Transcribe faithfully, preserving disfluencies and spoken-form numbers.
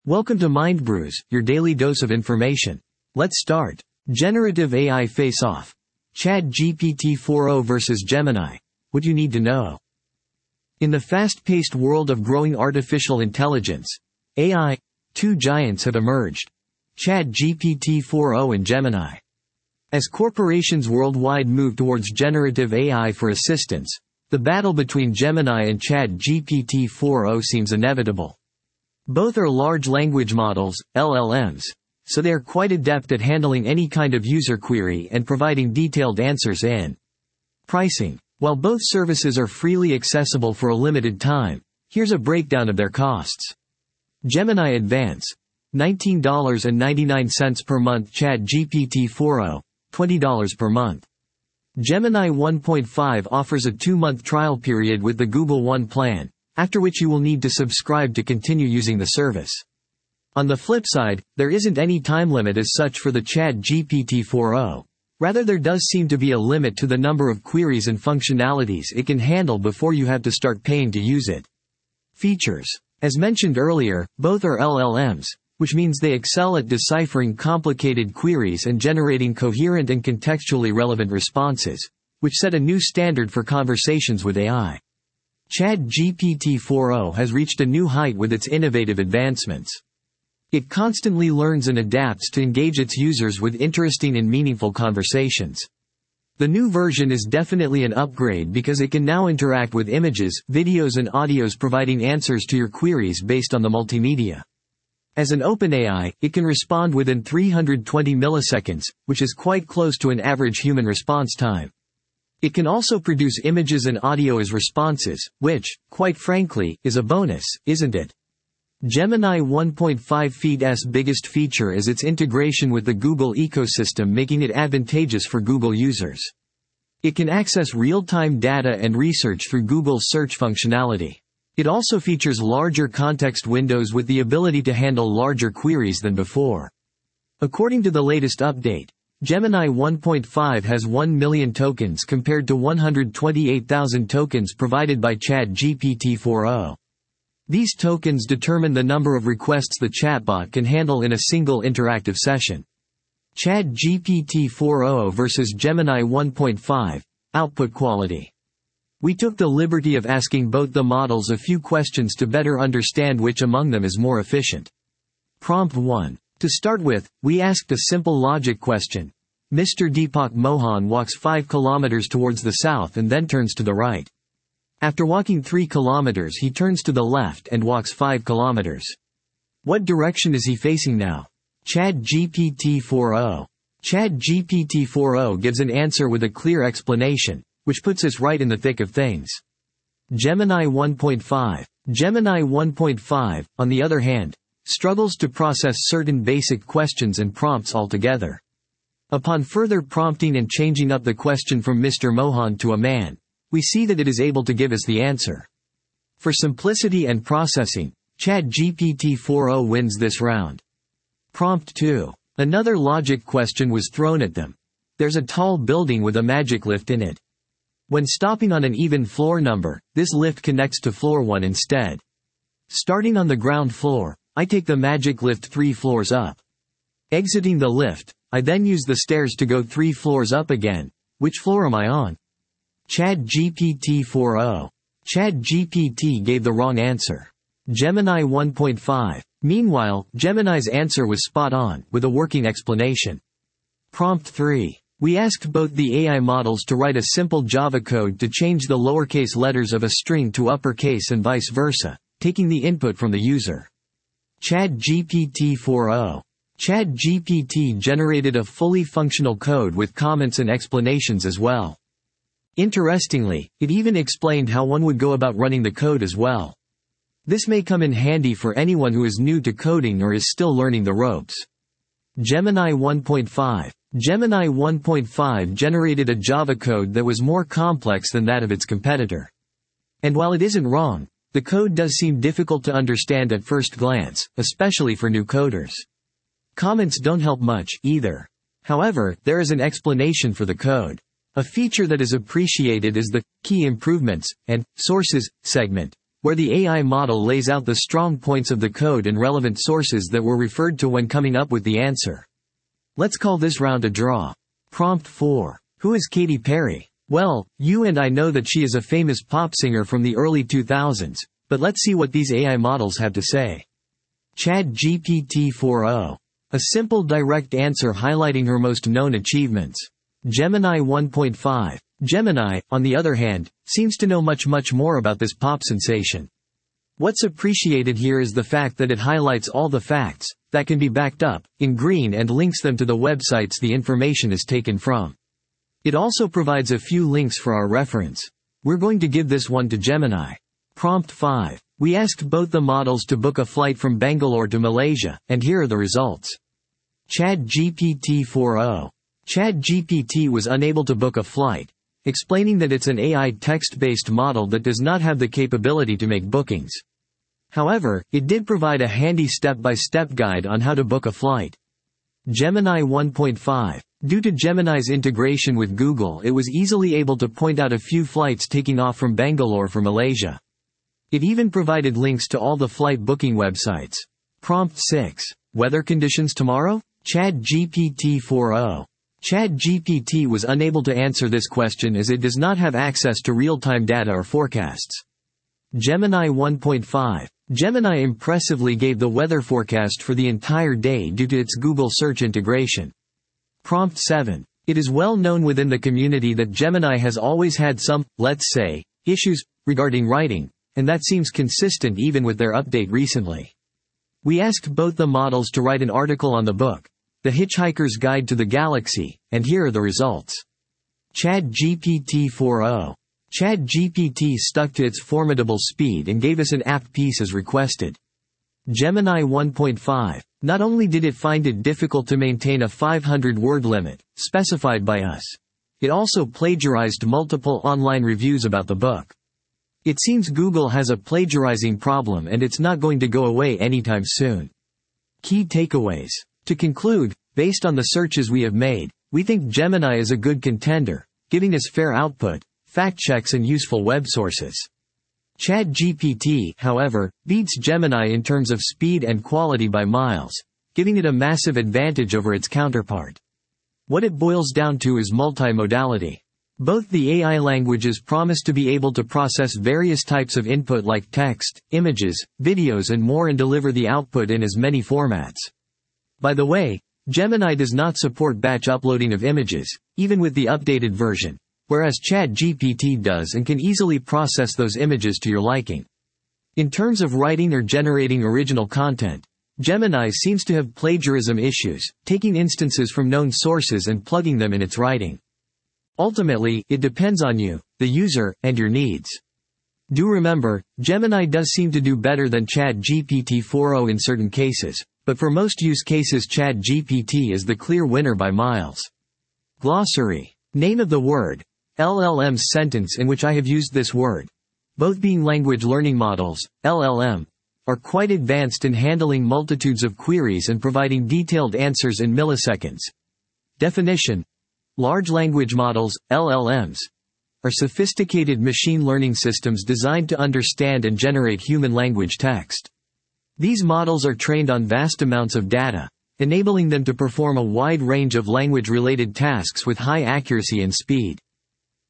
Welcome to Mind Brews, your daily dose of information. Let's start. Generative A I face-off. ChatGPT four o versus Gemini. What you need to know. In the fast-paced world of growing artificial intelligence, A I, two giants have emerged. ChatGPT four o and Gemini. As corporations worldwide move towards generative A I for assistance, the battle between Gemini and ChatGPT four o seems inevitable. Both are large language models, L L Ms, so they are quite adept at handling any kind of user query and providing detailed answers in. Pricing. While both services are freely accessible for a limited time, here's a breakdown of their costs. Gemini Advance, nineteen ninety-nine per month. ChatGPT four o, twenty dollars per month. Gemini one point five offers a two-month trial period with the Google One plan, after which you will need to subscribe to continue using the service. On the flip side, there isn't any time limit as such for the ChatGPT four o. Rather, there does seem to be a limit to the number of queries and functionalities it can handle before you have to start paying to use it. Features. As mentioned earlier, both are L L Ms, which means they excel at deciphering complicated queries and generating coherent and contextually relevant responses, which set a new standard for conversations with A I. ChatGPT four o has reached a new height with its innovative advancements. It constantly learns and adapts to engage its users with interesting and meaningful conversations. The new version is definitely an upgrade because it can now interact with images, videos and audios, providing answers to your queries based on the multimedia. As an OpenAI, it can respond within three hundred twenty milliseconds, which is quite close to an average human response time. It can also produce images and audio as responses, which, quite frankly, is a bonus, isn't it? Gemini one point five feed's biggest feature is its integration with the Google ecosystem, making it advantageous for Google users. It can access real-time data and research through Google's search functionality. It also features larger context windows with the ability to handle larger queries than before. According to the latest update, Gemini one point five has one million tokens compared to one hundred twenty-eight thousand tokens provided by ChatGPT four o. These tokens determine the number of requests the chatbot can handle in a single interactive session. ChatGPT four o versus Gemini one point five. Output quality. We took the liberty of asking both the models a few questions to better understand which among them is more efficient. Prompt one. To start with, we asked a simple logic question. Mister Deepak Mohan walks five kilometers towards the south and then turns to the right. After walking three kilometers, he turns to the left and walks five kilometers. What direction is he facing now? ChatGPT four o. ChatGPT four o gives an answer with a clear explanation, which puts us right in the thick of things. Gemini one point five. Gemini one point five, on the other hand, struggles to process certain basic questions and prompts altogether. Upon further prompting and changing up the question from Mister Mohan to a man, we see that it is able to give us the answer. For simplicity and processing, ChatGPT four o wins this round. Prompt two. Another logic question was thrown at them. There's a tall building with a magic lift in it. When stopping on an even floor number, this lift connects to floor one instead. Starting on the ground floor, I take the magic lift three floors up. Exiting the lift, I then use the stairs to go three floors up again. Which floor am I on? ChatGPT four o. ChatGPT gave the wrong answer. Gemini one point five. Meanwhile, Gemini's answer was spot on, with a working explanation. Prompt three. We asked both the A I models to write a simple Java code to change the lowercase letters of a string to uppercase and vice versa, taking the input from the user. ChatGPT four o. ChatGPT generated a fully functional code with comments and explanations as well. Interestingly, it even explained how one would go about running the code as well. This may come in handy for anyone who is new to coding or is still learning the ropes. Gemini one point five. Gemini one point five generated a Java code that was more complex than that of its competitor. And while it isn't wrong, the code does seem difficult to understand at first glance, especially for new coders. Comments don't help much, either. However, there is an explanation for the code. A feature that is appreciated is the Key Improvements and Sources segment, where the A I model lays out the strong points of the code and relevant sources that were referred to when coming up with the answer. Let's call this round a draw. Prompt four. Who is Katy Perry? Well, you and I know that she is a famous pop singer from the early two thousands, but let's see what these A I models have to say. ChatGPT four o. A simple direct answer highlighting her most known achievements. Gemini one point five. Gemini, on the other hand, seems to know much much more about this pop sensation. What's appreciated here is the fact that it highlights all the facts, that can be backed up, in green and links them to the websites the information is taken from. It also provides a few links for our reference. We're going to give this one to Gemini. Prompt five. We asked both the models to book a flight from Bangalore to Malaysia, and here are the results. ChatGPT four o. ChatGPT was unable to book a flight, explaining that it's an A I text-based model that does not have the capability to make bookings. However, it did provide a handy step-by-step guide on how to book a flight. Gemini one point five. Due to Gemini's integration with Google, it was easily able to point out a few flights taking off from Bangalore for Malaysia. It even provided links to all the flight booking websites. Prompt six. Weather conditions tomorrow? ChatGPT four o. ChatGPT was unable to answer this question as it does not have access to real-time data or forecasts. Gemini one point five. Gemini impressively gave the weather forecast for the entire day due to its Google search integration. Prompt seven. It is well known within the community that Gemini has always had some, let's say, issues regarding writing, and that seems consistent even with their update recently. We asked both the models to write an article on the book, The Hitchhiker's Guide to the Galaxy, and here are the results. ChatGPT four o. ChatGPT stuck to its formidable speed and gave us an apt piece as requested. Gemini one point five. Not only did it find it difficult to maintain a five hundred word limit, specified by us, it also plagiarized multiple online reviews about the book. It seems Google has a plagiarizing problem and it's not going to go away anytime soon. Key takeaways. To conclude, based on the searches we have made, we think Gemini is a good contender, giving us fair output, fact checks and useful web sources. ChatGPT, however, beats Gemini in terms of speed and quality by miles, giving it a massive advantage over its counterpart. What it boils down to is multimodality. Both the A I languages promise to be able to process various types of input like text, images, videos and more and deliver the output in as many formats. By the way, Gemini does not support batch uploading of images, even with the updated version, whereas ChatGPT does and can easily process those images to your liking. In terms of writing or generating original content, Gemini seems to have plagiarism issues, taking instances from known sources and plugging them in its writing. Ultimately, it depends on you, the user, and your needs. Do remember, Gemini does seem to do better than ChatGPT four o in certain cases, but for most use cases ChatGPT is the clear winner by miles. Glossary. Name of the word. L L M's sentence in which I have used this word. Both being language learning models, L L M, are quite advanced in handling multitudes of queries and providing detailed answers in milliseconds. Definition. Large language models, L L Ms, are sophisticated machine learning systems designed to understand and generate human language text. These models are trained on vast amounts of data, enabling them to perform a wide range of language-related tasks with high accuracy and speed.